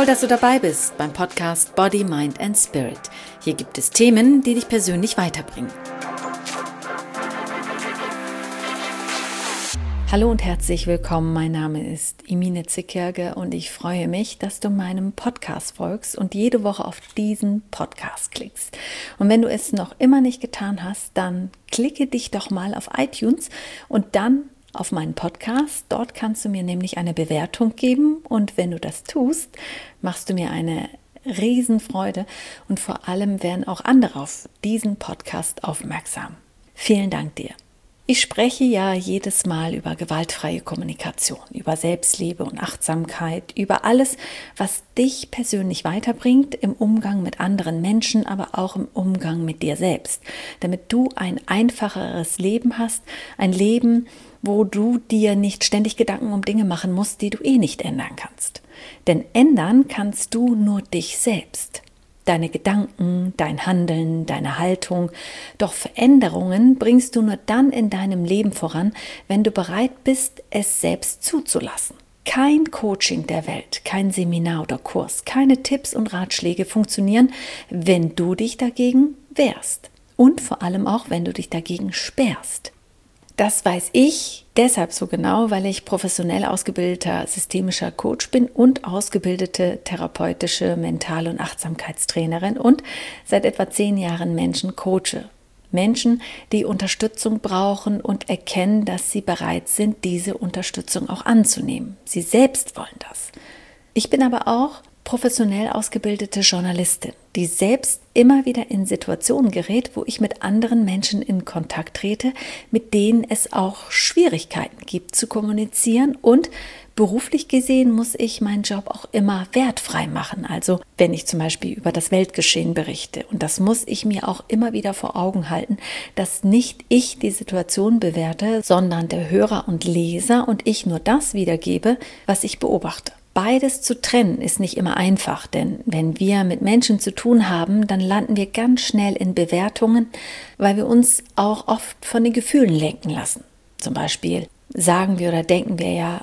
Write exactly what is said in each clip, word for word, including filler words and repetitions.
Toll, dass du dabei bist beim Podcast Body, Mind and Spirit. Hier gibt es Themen, die dich persönlich weiterbringen. Hallo und herzlich willkommen, mein Name ist Imine Zickerge und ich freue mich, dass du meinem Podcast folgst und jede Woche auf diesen Podcast klickst. Und wenn du es noch immer nicht getan hast, dann klicke dich doch mal auf iTunes und dann auf meinen Podcast. Dort kannst du mir nämlich eine Bewertung geben und wenn du das tust, machst du mir eine Riesenfreude und vor allem werden auch andere auf diesen Podcast aufmerksam. Vielen Dank dir. Ich spreche ja jedes Mal über gewaltfreie Kommunikation, über Selbstliebe und Achtsamkeit, über alles, was dich persönlich weiterbringt im Umgang mit anderen Menschen, aber auch im Umgang mit dir selbst, damit du ein einfacheres Leben hast, ein Leben, wo du dir nicht ständig Gedanken um Dinge machen musst, die du eh nicht ändern kannst. Denn ändern kannst du nur dich selbst. Deine Gedanken, dein Handeln, deine Haltung. Doch Veränderungen bringst du nur dann in deinem Leben voran, wenn du bereit bist, es selbst zuzulassen. Kein Coaching der Welt, kein Seminar oder Kurs, keine Tipps und Ratschläge funktionieren, wenn du dich dagegen wehrst. Und vor allem auch, wenn du dich dagegen sperrst. Das weiß ich deshalb so genau, weil ich professionell ausgebildeter systemischer Coach bin und ausgebildete therapeutische Mental- und Achtsamkeitstrainerin und seit etwa zehn Jahren Menschen coache. Menschen, die Unterstützung brauchen und erkennen, dass sie bereit sind, diese Unterstützung auch anzunehmen. Sie selbst wollen das. Ich bin aber auch professionell ausgebildete Journalistin, die selbst immer wieder in Situationen gerät, wo ich mit anderen Menschen in Kontakt trete, mit denen es auch Schwierigkeiten gibt zu kommunizieren und beruflich gesehen muss ich meinen Job auch immer wertfrei machen. Also wenn ich zum Beispiel über das Weltgeschehen berichte und das muss ich mir auch immer wieder vor Augen halten, dass nicht ich die Situation bewerte, sondern der Hörer und Leser und ich nur das wiedergebe, was ich beobachte. Beides zu trennen ist nicht immer einfach, denn wenn wir mit Menschen zu tun haben, dann landen wir ganz schnell in Bewertungen, weil wir uns auch oft von den Gefühlen lenken lassen. Zum Beispiel sagen wir oder denken wir ja,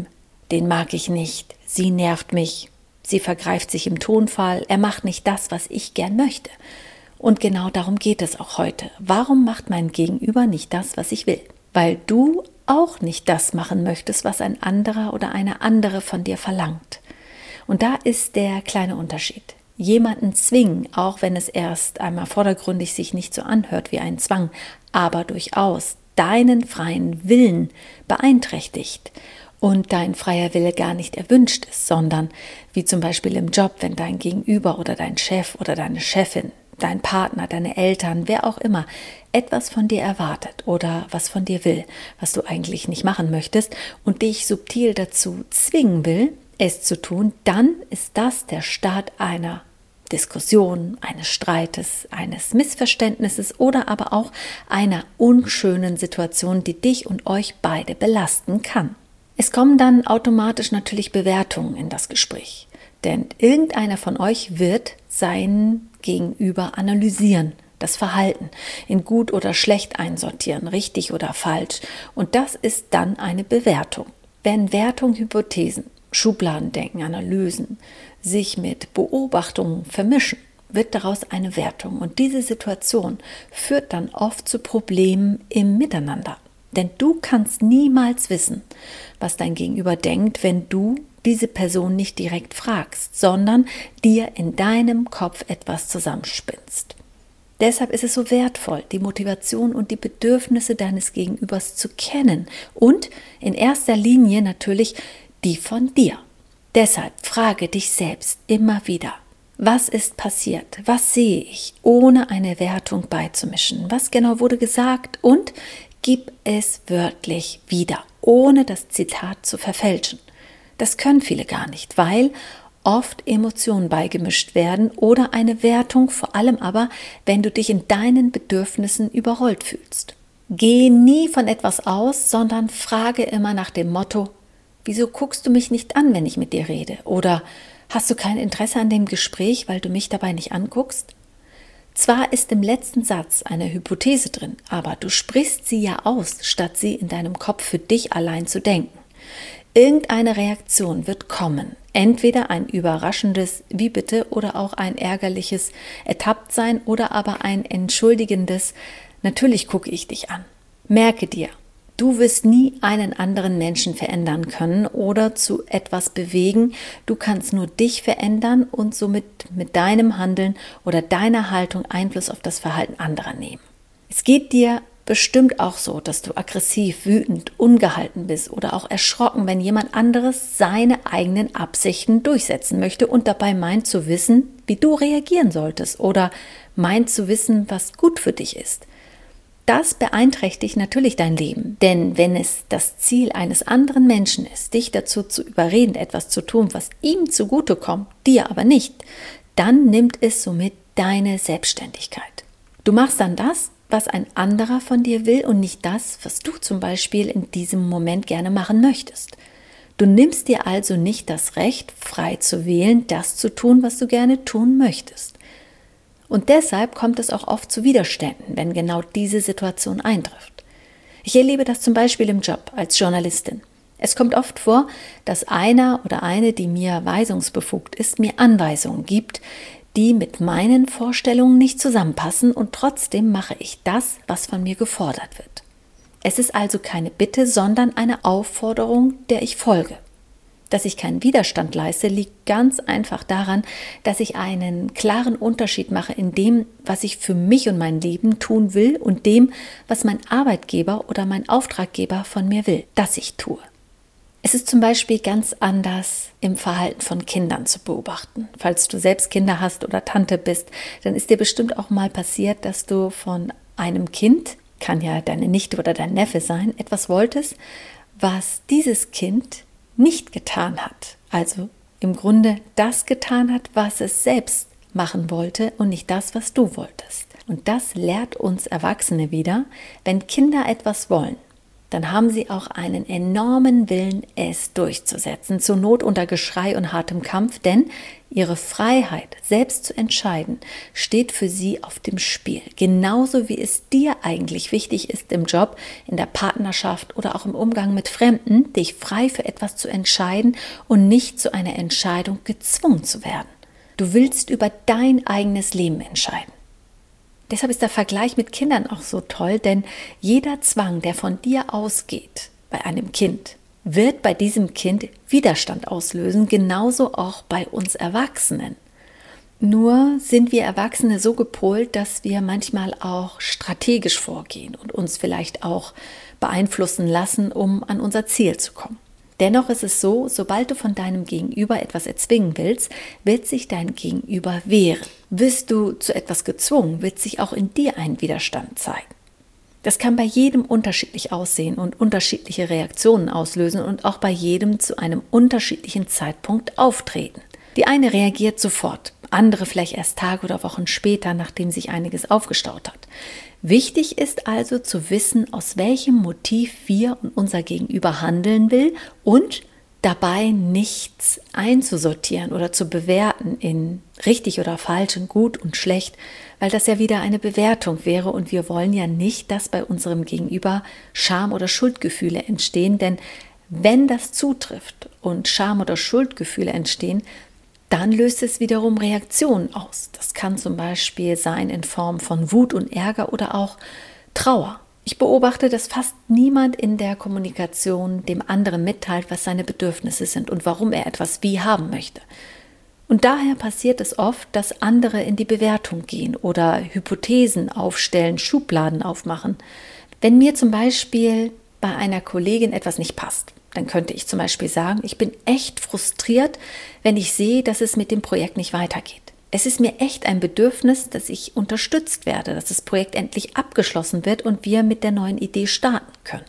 den mag ich nicht, sie nervt mich, sie vergreift sich im Tonfall, er macht nicht das, was ich gern möchte. Und genau darum geht es auch heute. Warum macht mein Gegenüber nicht das, was ich will? Weil du auch nicht das machen möchtest, was ein anderer oder eine andere von dir verlangt. Und da ist der kleine Unterschied. Jemanden zwingen, auch wenn es erst einmal vordergründig sich nicht so anhört wie ein Zwang, aber durchaus deinen freien Willen beeinträchtigt und dein freier Wille gar nicht erwünscht ist, sondern wie zum Beispiel im Job, wenn dein Gegenüber oder dein Chef oder deine Chefin, dein Partner, deine Eltern, wer auch immer, etwas von dir erwartet oder was von dir will, was du eigentlich nicht machen möchtest und dich subtil dazu zwingen will, es zu tun, dann ist das der Start einer Diskussion, eines Streites, eines Missverständnisses oder aber auch einer unschönen Situation, die dich und euch beide belasten kann. Es kommen dann automatisch natürlich Bewertungen in das Gespräch, denn irgendeiner von euch wird sein Gegenüber analysieren, das Verhalten in gut oder schlecht einsortieren, richtig oder falsch. Und das ist dann eine Bewertung. Wenn Wertung, Hypothesen, Schubladendenken, Analysen sich mit Beobachtungen vermischen, wird daraus eine Wertung. Und diese Situation führt dann oft zu Problemen im Miteinander. Denn du kannst niemals wissen, was dein Gegenüber denkt, wenn du diese Person nicht direkt fragst, sondern dir in deinem Kopf etwas zusammenspinnst. Deshalb ist es so wertvoll, die Motivation und die Bedürfnisse deines Gegenübers zu kennen und in erster Linie natürlich die von dir. Deshalb frage dich selbst immer wieder, was ist passiert, was sehe ich, ohne eine Wertung beizumischen, was genau wurde gesagt und gib es wörtlich wieder, ohne das Zitat zu verfälschen. Das können viele gar nicht, weil oft Emotionen beigemischt werden oder eine Wertung, vor allem aber, wenn du dich in deinen Bedürfnissen überrollt fühlst. Geh nie von etwas aus, sondern frage immer nach dem Motto, wieso guckst du mich nicht an, wenn ich mit dir rede? Oder hast du kein Interesse an dem Gespräch, weil du mich dabei nicht anguckst? Zwar ist im letzten Satz eine Hypothese drin, aber du sprichst sie ja aus, statt sie in deinem Kopf für dich allein zu denken. Irgendeine Reaktion wird kommen. Entweder ein überraschendes Wie bitte oder auch ein ärgerliches Ertapptsein oder aber ein entschuldigendes Natürlich gucke ich dich an. Merke dir, du wirst nie einen anderen Menschen verändern können oder zu etwas bewegen. Du kannst nur dich verändern und somit mit deinem Handeln oder deiner Haltung Einfluss auf das Verhalten anderer nehmen. Es geht dir bestimmt auch so, dass du aggressiv, wütend, ungehalten bist oder auch erschrocken, wenn jemand anderes seine eigenen Absichten durchsetzen möchte und dabei meint zu wissen, wie du reagieren solltest oder meint zu wissen, was gut für dich ist. Das beeinträchtigt natürlich dein Leben, denn wenn es das Ziel eines anderen Menschen ist, dich dazu zu überreden, etwas zu tun, was ihm zugutekommt, dir aber nicht, dann nimmt es somit deine Selbstständigkeit. Du machst dann das, was ein anderer von dir will und nicht das, was du zum Beispiel in diesem Moment gerne machen möchtest. Du nimmst dir also nicht das Recht, frei zu wählen, das zu tun, was du gerne tun möchtest. Und deshalb kommt es auch oft zu Widerständen, wenn genau diese Situation eintrifft. Ich erlebe das zum Beispiel im Job als Journalistin. Es kommt oft vor, dass einer oder eine, die mir weisungsbefugt ist, mir Anweisungen gibt, die mit meinen Vorstellungen nicht zusammenpassen und trotzdem mache ich das, was von mir gefordert wird. Es ist also keine Bitte, sondern eine Aufforderung, der ich folge. Dass ich keinen Widerstand leiste, liegt ganz einfach daran, dass ich einen klaren Unterschied mache in dem, was ich für mich und mein Leben tun will und dem, was mein Arbeitgeber oder mein Auftraggeber von mir will, dass ich tue. Es ist zum Beispiel ganz anders im Verhalten von Kindern zu beobachten. Falls du selbst Kinder hast oder Tante bist, dann ist dir bestimmt auch mal passiert, dass du von einem Kind, kann ja deine Nichte oder dein Neffe sein, etwas wolltest, was dieses Kind nicht getan hat. Also im Grunde das getan hat, was es selbst machen wollte und nicht das, was du wolltest. Und das lehrt uns Erwachsene wieder, wenn Kinder etwas wollen, dann haben sie auch einen enormen Willen, es durchzusetzen, zur Not unter Geschrei und hartem Kampf, denn ihre Freiheit, selbst zu entscheiden, steht für sie auf dem Spiel. Genauso wie es dir eigentlich wichtig ist im Job, in der Partnerschaft oder auch im Umgang mit Fremden, dich frei für etwas zu entscheiden und nicht zu einer Entscheidung gezwungen zu werden. Du willst über dein eigenes Leben entscheiden. Deshalb ist der Vergleich mit Kindern auch so toll, denn jeder Zwang, der von dir ausgeht, bei einem Kind, wird bei diesem Kind Widerstand auslösen, genauso auch bei uns Erwachsenen. Nur sind wir Erwachsene so gepolt, dass wir manchmal auch strategisch vorgehen und uns vielleicht auch beeinflussen lassen, um an unser Ziel zu kommen. Dennoch ist es so, sobald du von deinem Gegenüber etwas erzwingen willst, wird sich dein Gegenüber wehren. Wirst du zu etwas gezwungen, wird sich auch in dir ein Widerstand zeigen. Das kann bei jedem unterschiedlich aussehen und unterschiedliche Reaktionen auslösen und auch bei jedem zu einem unterschiedlichen Zeitpunkt auftreten. Die eine reagiert sofort, andere vielleicht erst Tage oder Wochen später, nachdem sich einiges aufgestaut hat. Wichtig ist also zu wissen, aus welchem Motiv wir und unser Gegenüber handeln will und dabei nichts einzusortieren oder zu bewerten in richtig oder falsch und gut und schlecht, weil das ja wieder eine Bewertung wäre und wir wollen ja nicht, dass bei unserem Gegenüber Scham- oder Schuldgefühle entstehen, denn wenn das zutrifft und Scham- oder Schuldgefühle entstehen, dann löst es wiederum Reaktionen aus. Das kann zum Beispiel sein in Form von Wut und Ärger oder auch Trauer. Ich beobachte, dass fast niemand in der Kommunikation dem anderen mitteilt, was seine Bedürfnisse sind und warum er etwas wie haben möchte. Und daher passiert es oft, dass andere in die Bewertung gehen oder Hypothesen aufstellen, Schubladen aufmachen. Wenn mir zum Beispiel bei einer Kollegin etwas nicht passt, dann könnte ich zum Beispiel sagen, ich bin echt frustriert, wenn ich sehe, dass es mit dem Projekt nicht weitergeht. Es ist mir echt ein Bedürfnis, dass ich unterstützt werde, dass das Projekt endlich abgeschlossen wird und wir mit der neuen Idee starten können.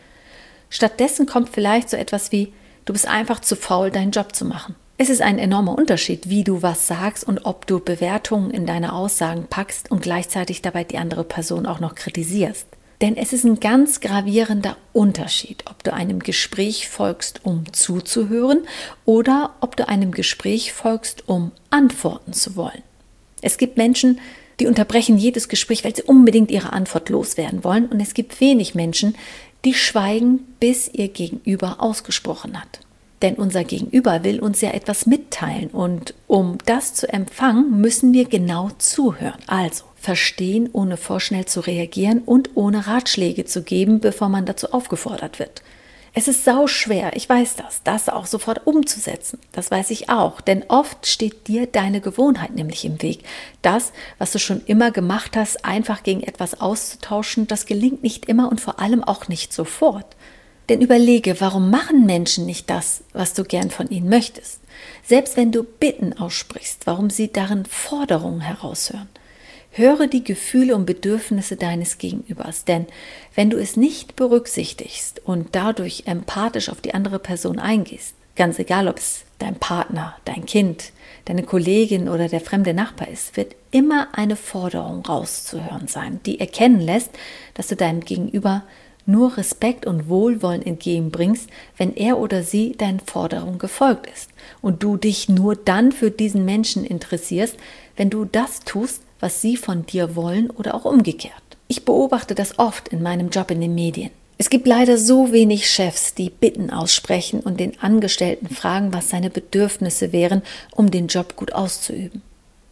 Stattdessen kommt vielleicht so etwas wie, du bist einfach zu faul, deinen Job zu machen. Es ist ein enormer Unterschied, wie du was sagst und ob du Bewertungen in deine Aussagen packst und gleichzeitig dabei die andere Person auch noch kritisierst. Denn es ist ein ganz gravierender Unterschied, ob du einem Gespräch folgst, um zuzuhören oder ob du einem Gespräch folgst, um antworten zu wollen. Es gibt Menschen, die unterbrechen jedes Gespräch, weil sie unbedingt ihre Antwort loswerden wollen und es gibt wenig Menschen, die schweigen, bis ihr Gegenüber ausgesprochen hat. Denn unser Gegenüber will uns ja etwas mitteilen und um das zu empfangen, müssen wir genau zuhören. Also verstehen, ohne vorschnell zu reagieren und ohne Ratschläge zu geben, bevor man dazu aufgefordert wird. Es ist sauschwer, ich weiß das, das auch sofort umzusetzen. Das weiß ich auch, denn oft steht dir deine Gewohnheit nämlich im Weg. Das, was du schon immer gemacht hast, einfach gegen etwas auszutauschen, das gelingt nicht immer und vor allem auch nicht sofort. Denn überlege, warum machen Menschen nicht das, was du gern von ihnen möchtest? Selbst wenn du Bitten aussprichst, warum sie darin Forderungen heraushören? Höre die Gefühle und Bedürfnisse deines Gegenübers, denn wenn du es nicht berücksichtigst und dadurch empathisch auf die andere Person eingehst, ganz egal, ob es dein Partner, dein Kind, deine Kollegin oder der fremde Nachbar ist, wird immer eine Forderung rauszuhören sein, die erkennen lässt, dass du deinem Gegenüber nur Respekt und Wohlwollen entgegenbringst, wenn er oder sie deinen Forderungen gefolgt ist und du dich nur dann für diesen Menschen interessierst, wenn du das tust, was sie von dir wollen oder auch umgekehrt. Ich beobachte das oft in meinem Job in den Medien. Es gibt leider so wenig Chefs, die Bitten aussprechen und den Angestellten fragen, was seine Bedürfnisse wären, um den Job gut auszuüben.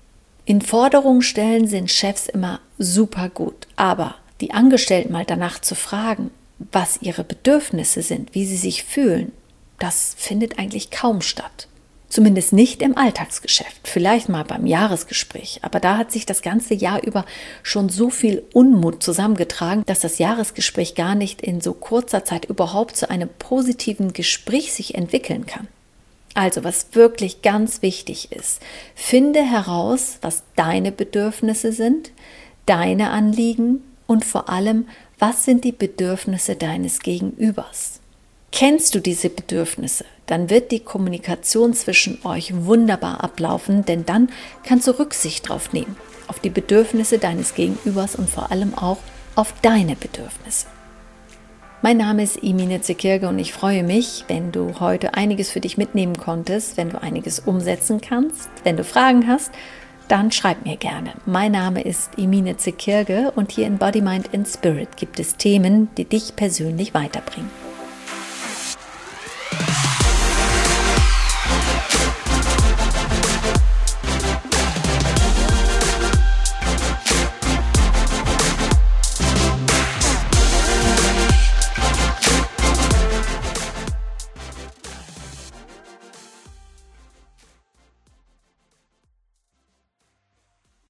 In Forderungen stellen sind Chefs immer super gut, aber die Angestellten mal danach zu fragen, was ihre Bedürfnisse sind, wie sie sich fühlen, das findet eigentlich kaum statt. Zumindest nicht im Alltagsgeschäft, vielleicht mal beim Jahresgespräch, aber da hat sich das ganze Jahr über schon so viel Unmut zusammengetragen, dass das Jahresgespräch gar nicht in so kurzer Zeit überhaupt zu einem positiven Gespräch sich entwickeln kann. Also, was wirklich ganz wichtig ist, finde heraus, was deine Bedürfnisse sind, deine Anliegen und vor allem, was sind die Bedürfnisse deines Gegenübers? Kennst du diese Bedürfnisse, dann wird die Kommunikation zwischen euch wunderbar ablaufen, denn dann kannst du Rücksicht drauf nehmen, auf die Bedürfnisse deines Gegenübers und vor allem auch auf deine Bedürfnisse. Mein Name ist Imine Zekirge und ich freue mich, wenn du heute einiges für dich mitnehmen konntest, wenn du einiges umsetzen kannst. Wenn du Fragen hast, dann schreib mir gerne. Mein Name ist Imine Zekirge und hier in Body, Mind and Spirit gibt es Themen, die dich persönlich weiterbringen.